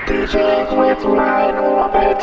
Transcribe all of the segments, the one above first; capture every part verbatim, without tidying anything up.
D Js with my orbit.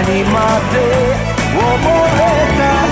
にまで溺れたい。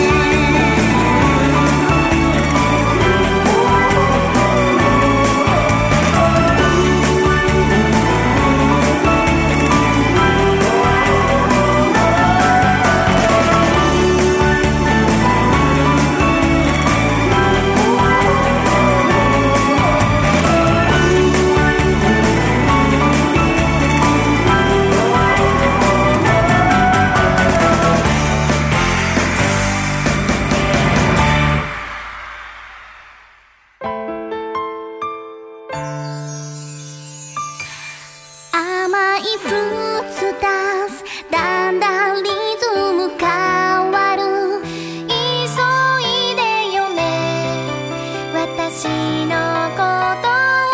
甘いフルーツダンス、だんだんリズム変わる。急いでよね、私のことを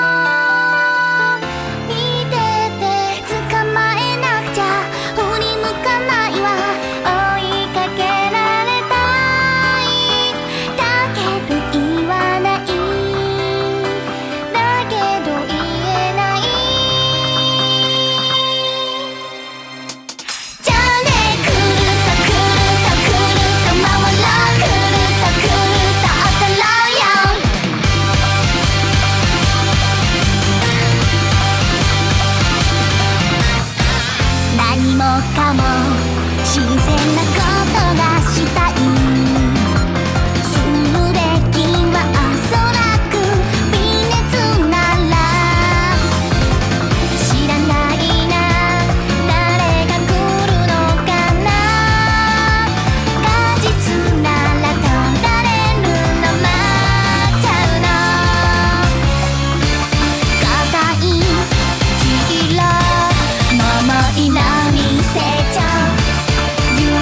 見てて。捕まえなくちゃ、振り向かないわ、追いかけられたい。だけど言わない、だけど言えない。じゃあね、くるっとくるっとくるっと回ろう、くるっとくるっと当たろうよ。何もかも新鮮なことがしたい。するべきはおそらく微熱なら。知らないな、誰が来るのかな。果実なら取られるの待っちゃうの。硬いちぎらままいな見せちゃう。夢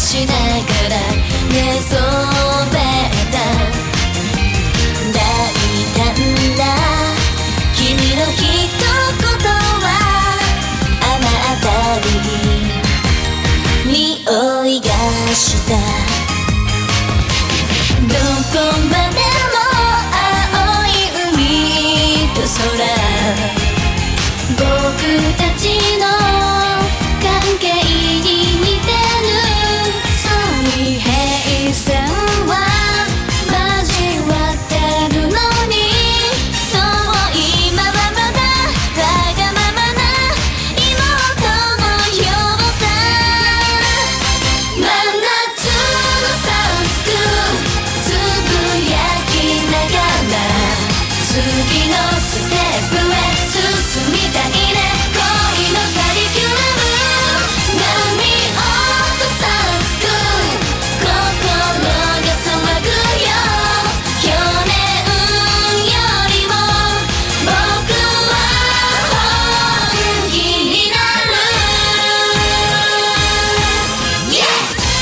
しながら寝そべった大胆な君の一言は雨当たり匂いがしたどこまでも青い海と空僕たちの関係に似てる水平線は交わってるのにそう今はまだわがままな妹のようさ真夏のサンスクつぶやきながら次のステップへ進みたいね恋のカリキュラム波音サンスク心が騒ぐよ去年よりも僕は本気になる Yes!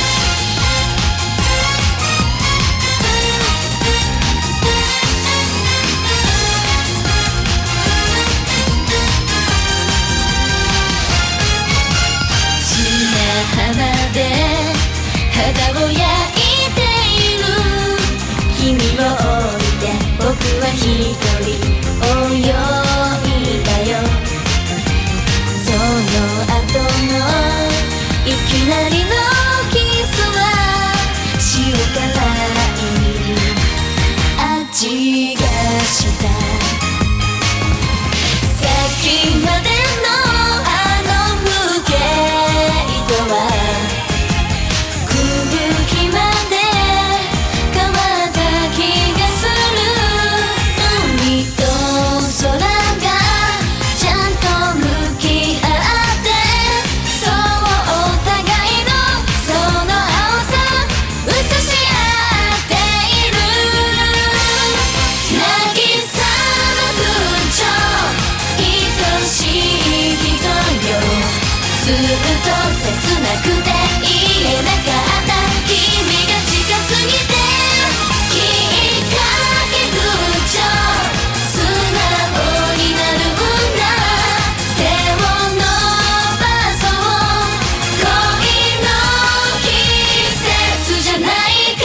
砂浜で肌を焼いている君を置いて僕は一人泳いだよその後のいきなりのキスは塩辛い味がしたさっきまでのあの風景とは空気まで変わった気がする海と空がちゃんと向き合ってそうお互いのその青さ映し合っている渚の空調愛しい人よずっと切なくて言えなかった君が近すぎてきっかけ口調素直になるんだ手を伸ばそう恋の季節じゃないか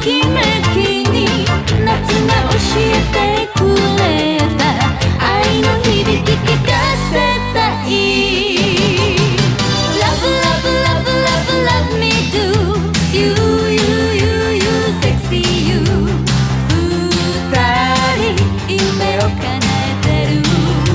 きめきに夏が教えてくれた愛の響き聞かせたい Love love love love love me do You you you you sexy you 二人夢を叶えてる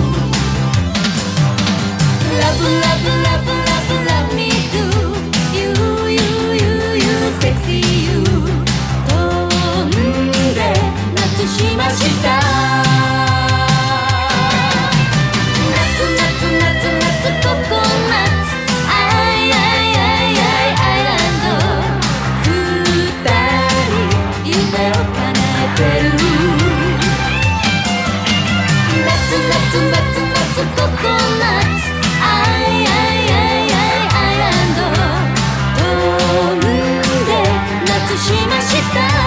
Love love love love love me do You you you you sexy you 飛んで夏しました夏夏夏夏ココナッツアイアイアイアイアイランド二人夢を叶えてる夏夏夏夏ココナッツアイアイアイアイアイランド飛んで夏しました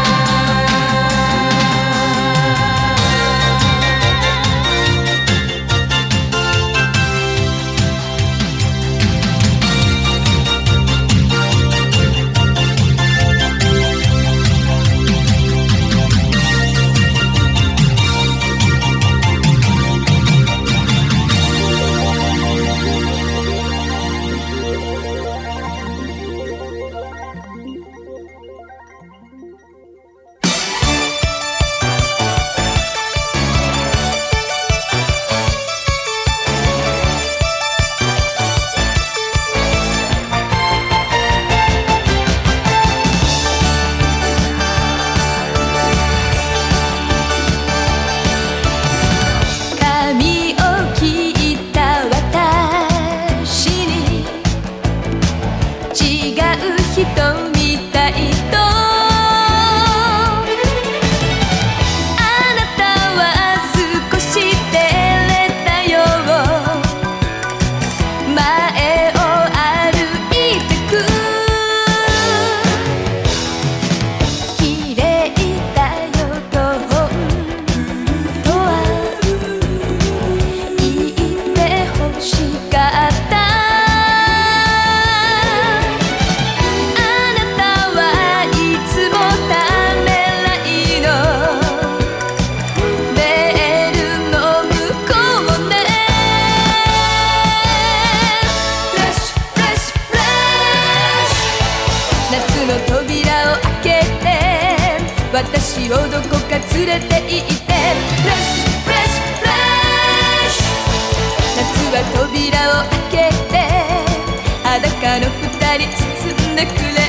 私をどこか連れて行ってフレッシュフレッシュフレッシュ夏は扉を開けて裸の二人包んでくれる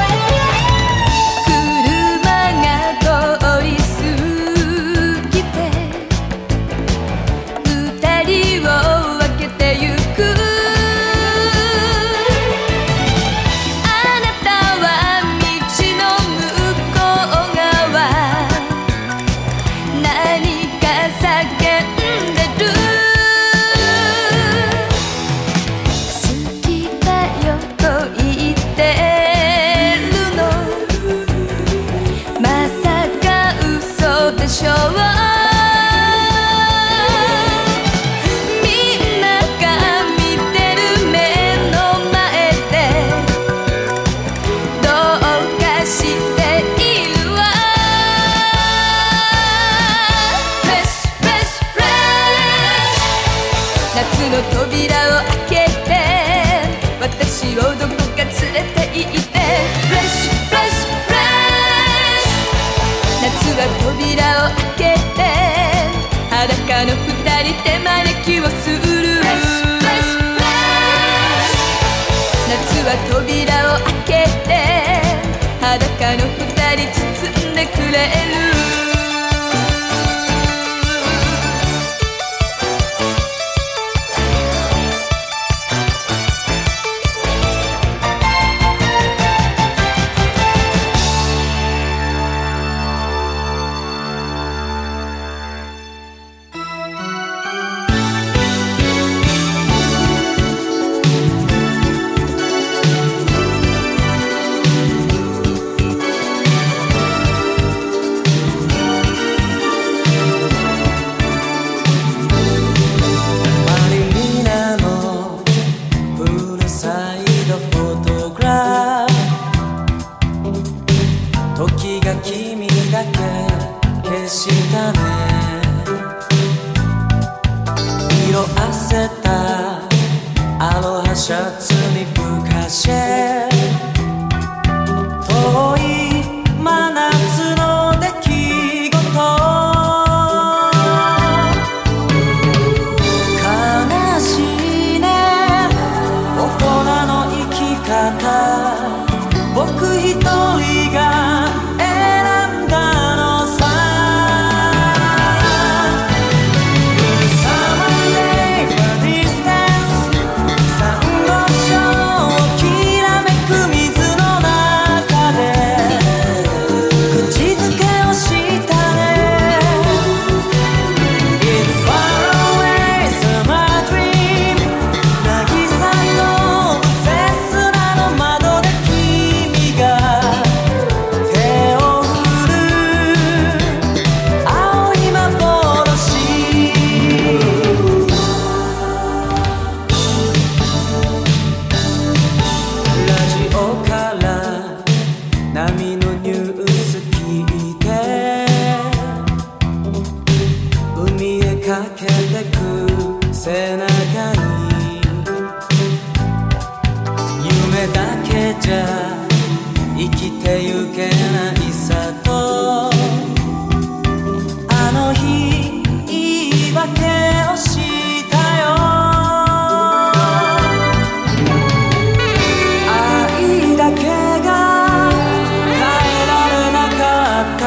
車が通り過ぎて君だけ消したね。色あせたアロハシャツにブカシェ、遠い真夏の出来事、悲しいね大人の生き方、僕一人が選んだのさ。Summer day for distance、 サンゴ礁きらめく水の中で口づけをしたね。 It's far away summer dream、 渚の切なの窓で君が手を振る青い幻。ラジオから波のニュース聞いて海へかけてく背中に、夢だけじゃ生きてゆけないさと、あの日言い訳をしたよ。愛だけが変えられなかった、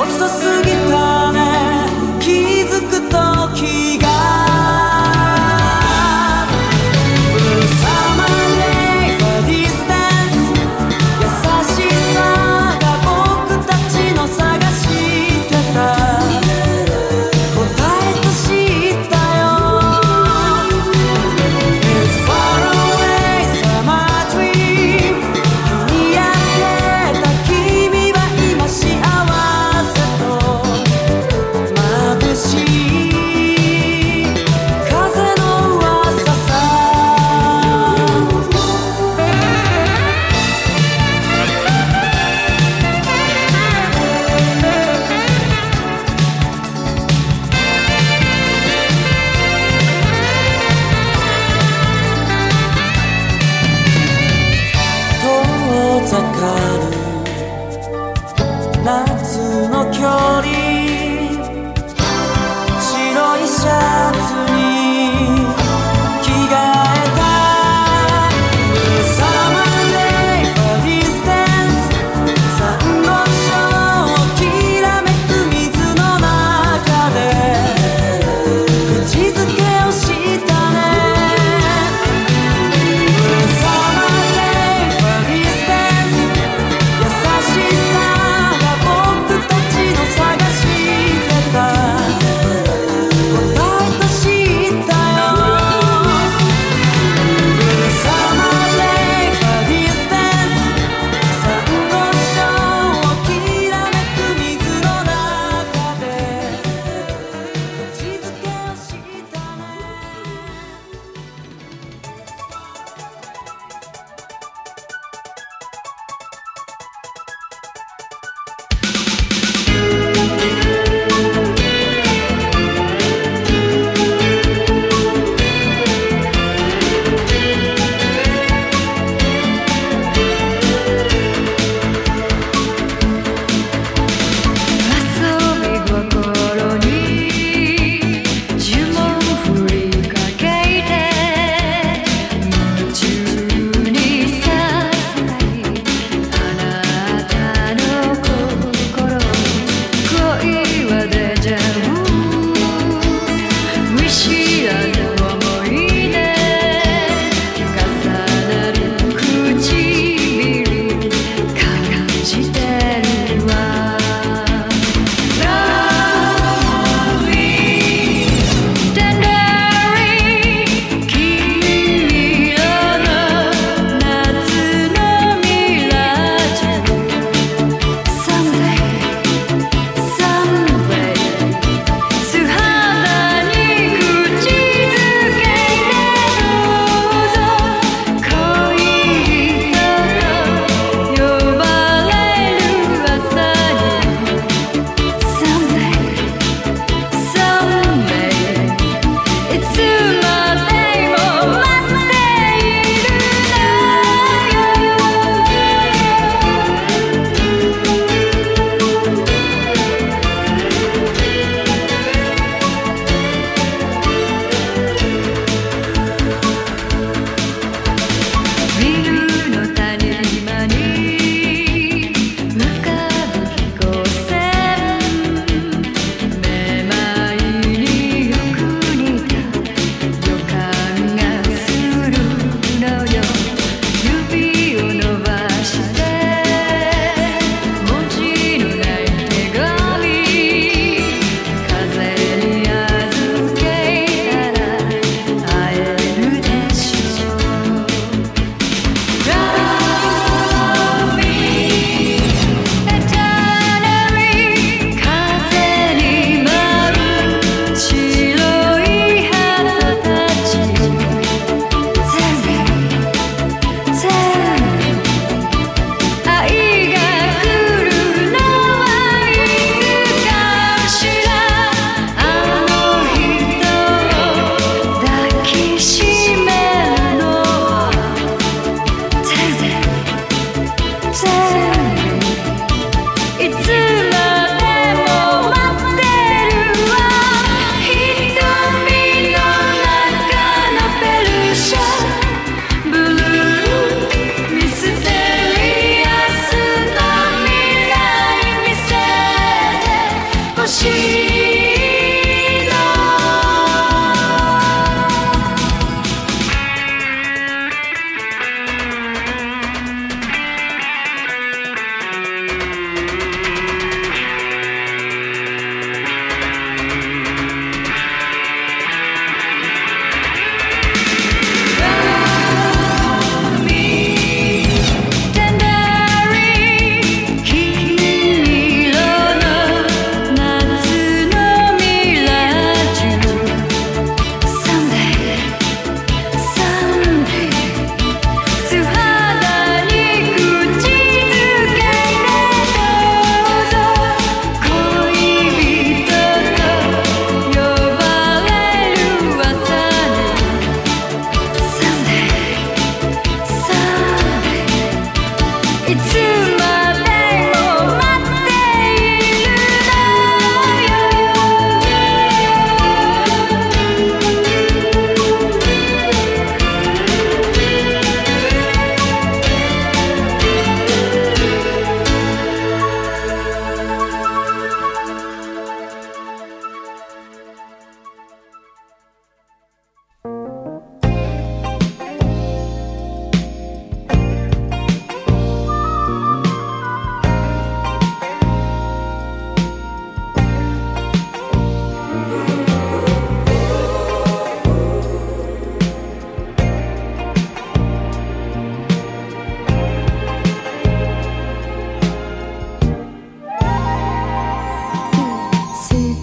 遅すぎたね気づく時が。Summer day for distance、 優しさが僕たちの探してた答えと知ったよ。 It's far away summer dream、 日に焼けた君は今幸せと眩しい風の噂さ。遠ざかる夏の距離、白いシャツに着替えた。 Summer day for distance、 サンゴ礁きらめく水の中で口づけをしたね。 Summer day for distance、 優しさが僕たちの探し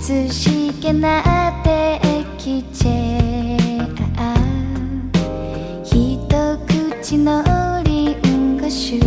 涼しげな敵チェア一口のリンゴ酒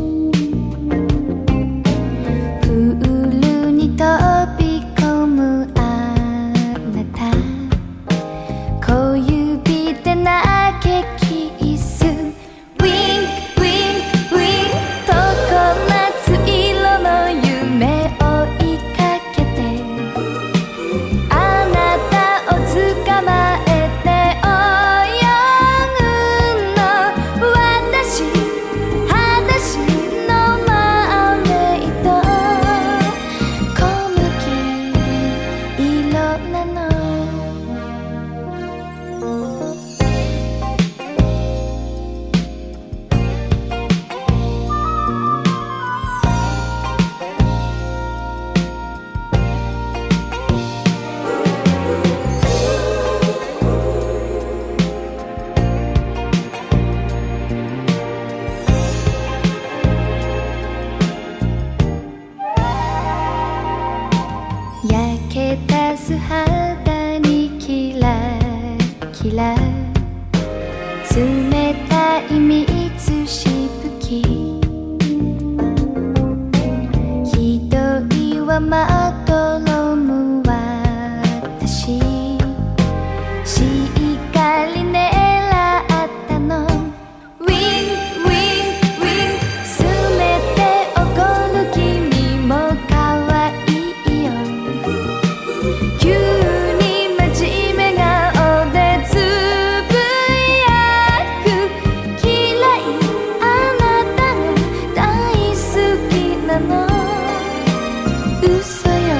プールに飛び込むあなた小指で投げキスウィンクウィンクウィンク常夏色の夢追いかけてあなたを捕まえて泳ぐの私裸足のマーメイド小麦色なの焼けた素肌にキラキラ冷たい水しぶきひどいわまどろむ私しっかり狙ったのウィンクウィンクウィンクすねて怒る君も可愛いよ急に真面目顔でつぶやく嫌いあなたが大好きなの嘘よ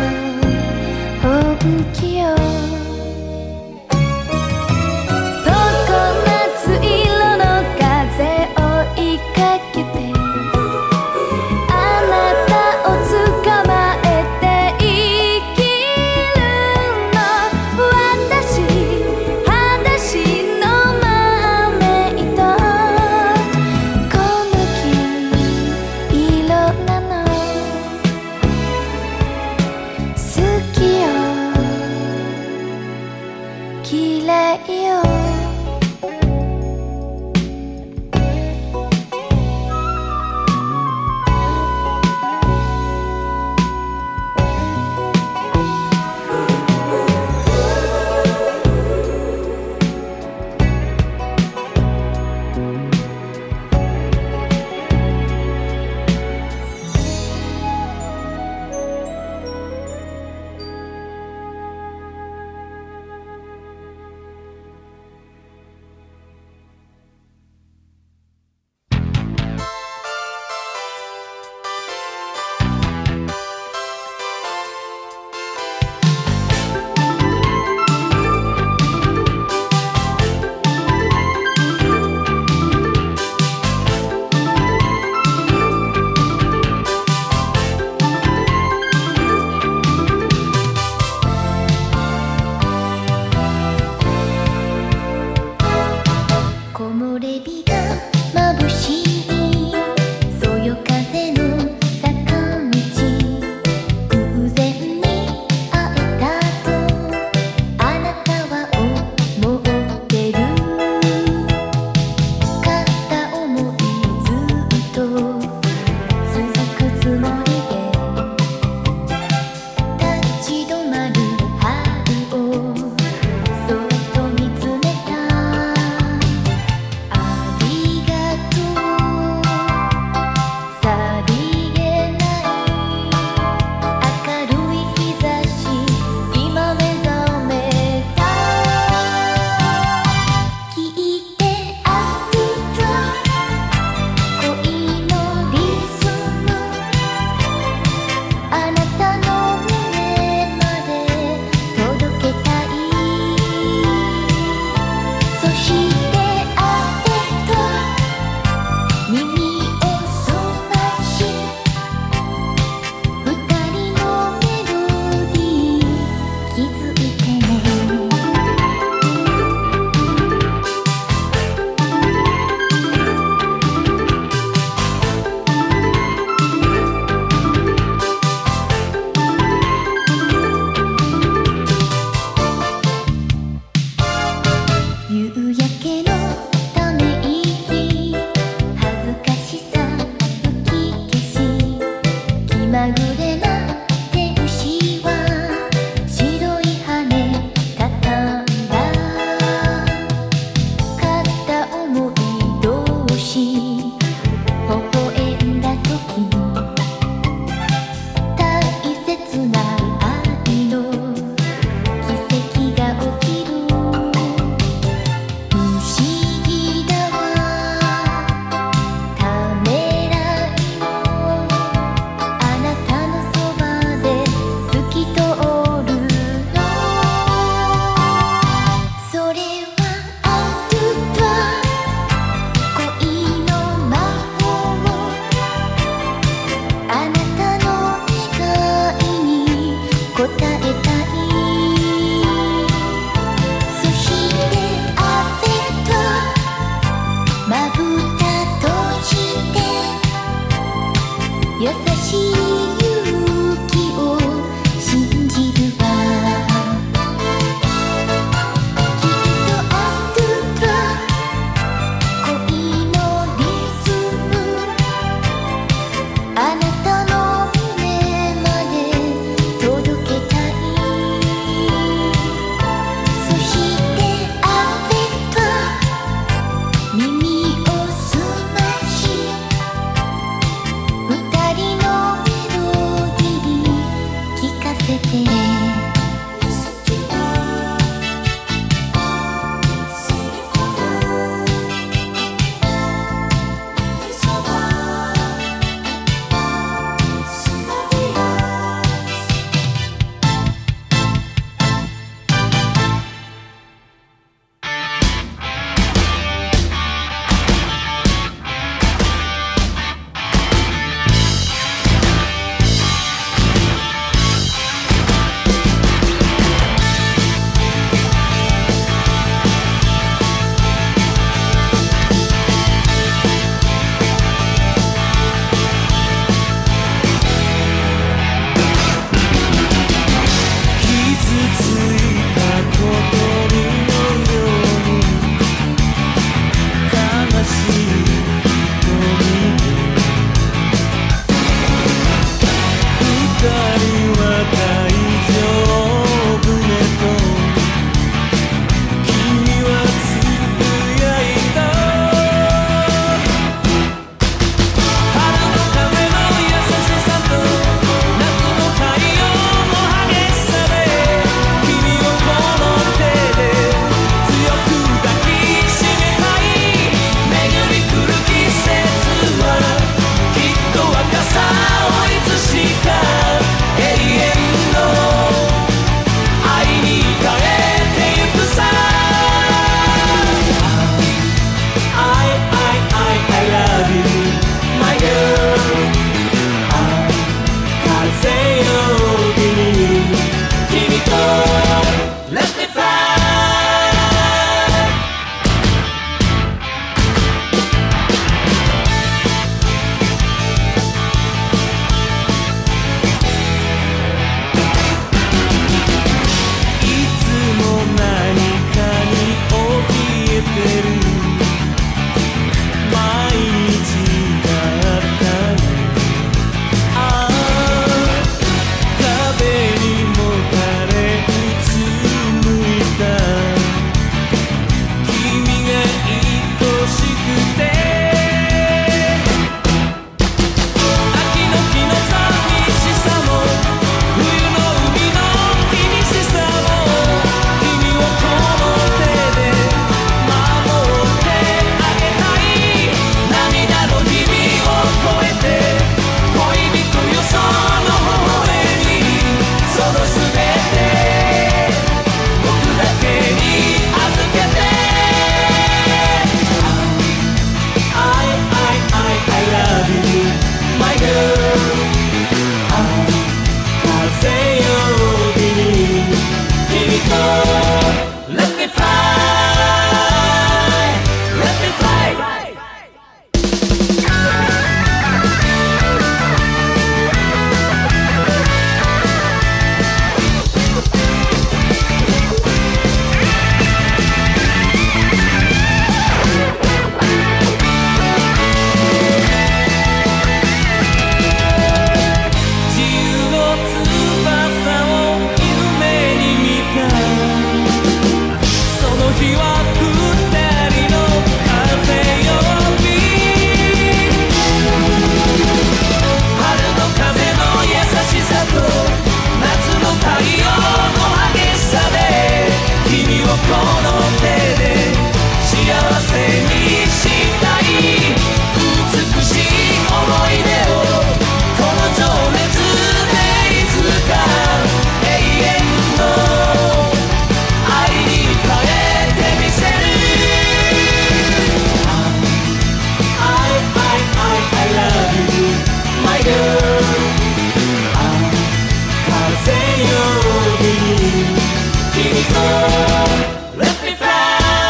うに君と Let me fly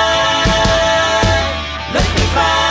Let me fly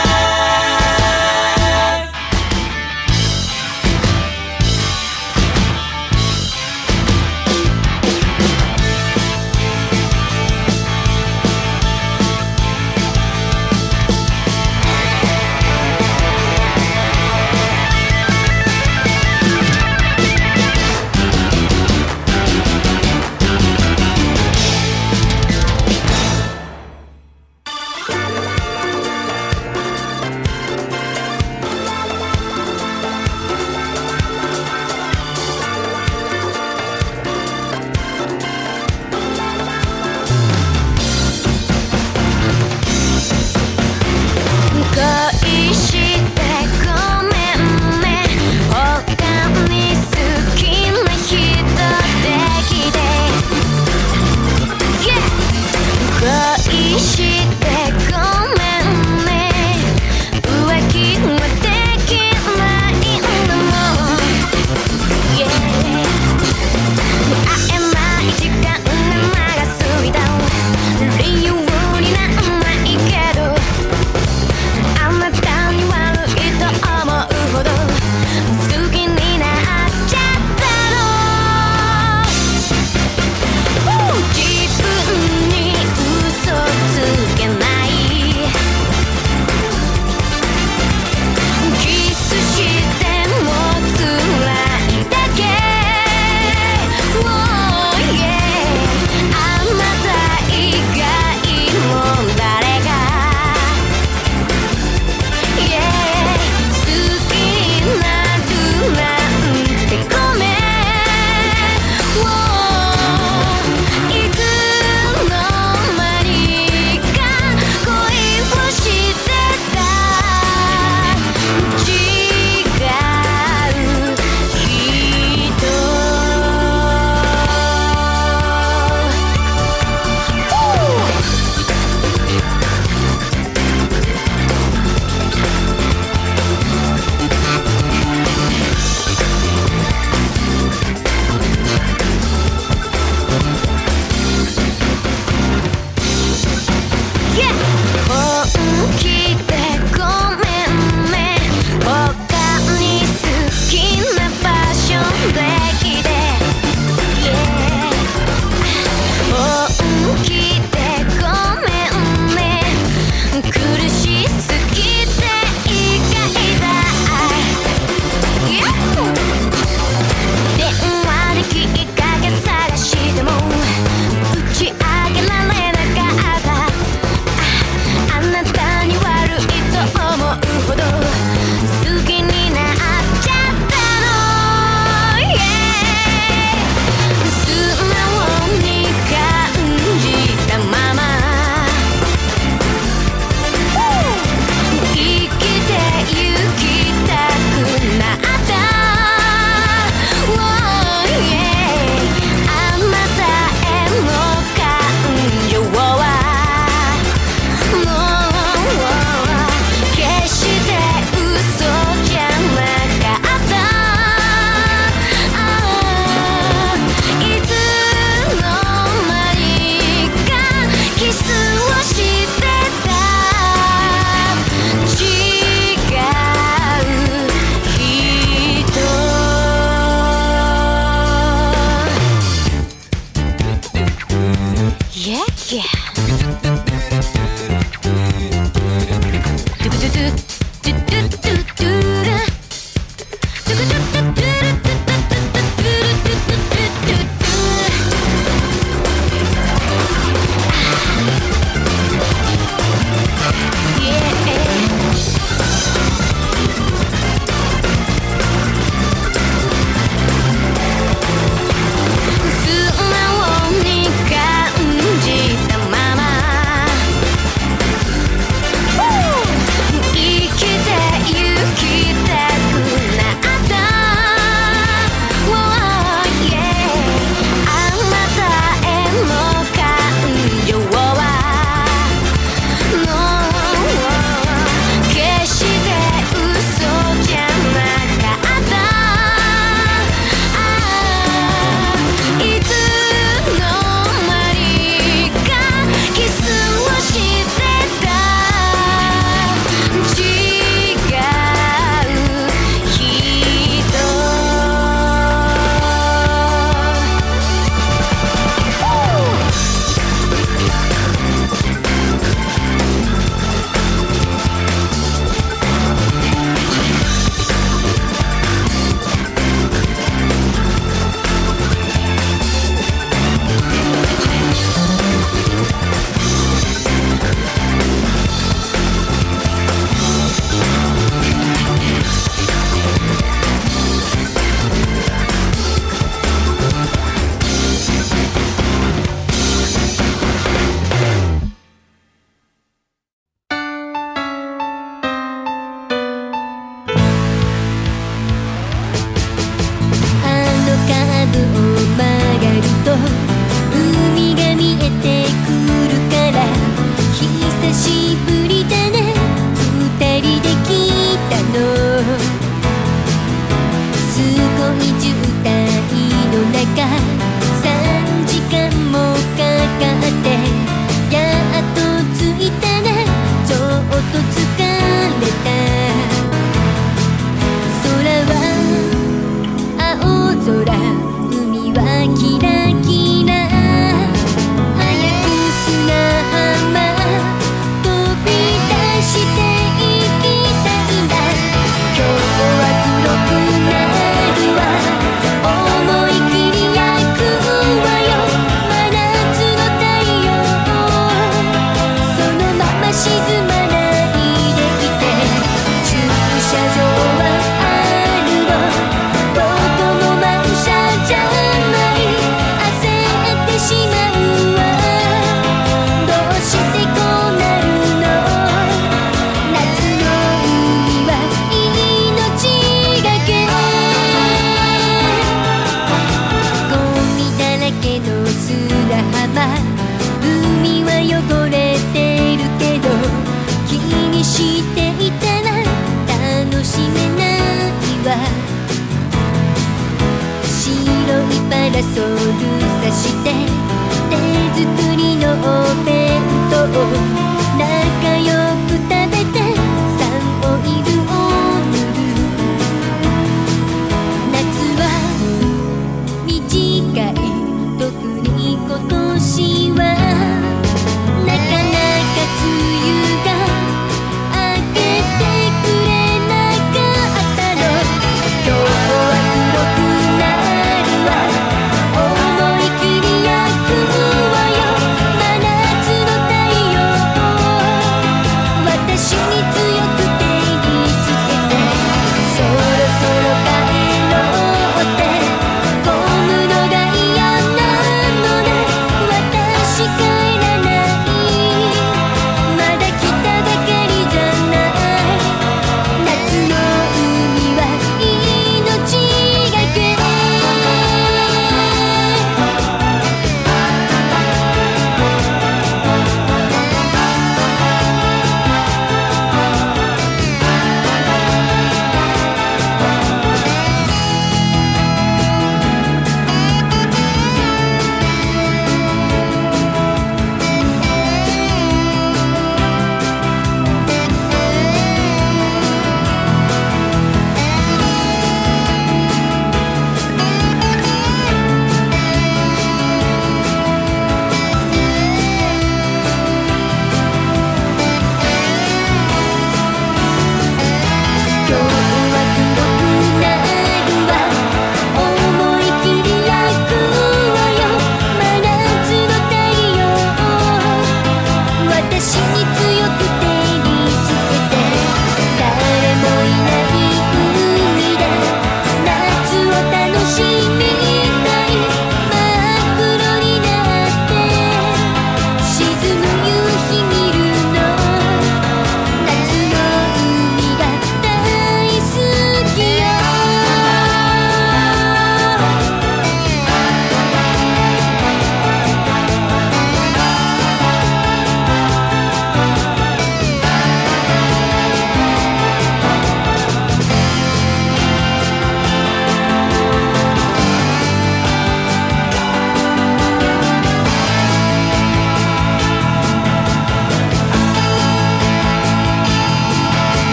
パラソルさして手作りのお弁当を仲良く食べてサンオイルを塗る。夏は短い、特に今年は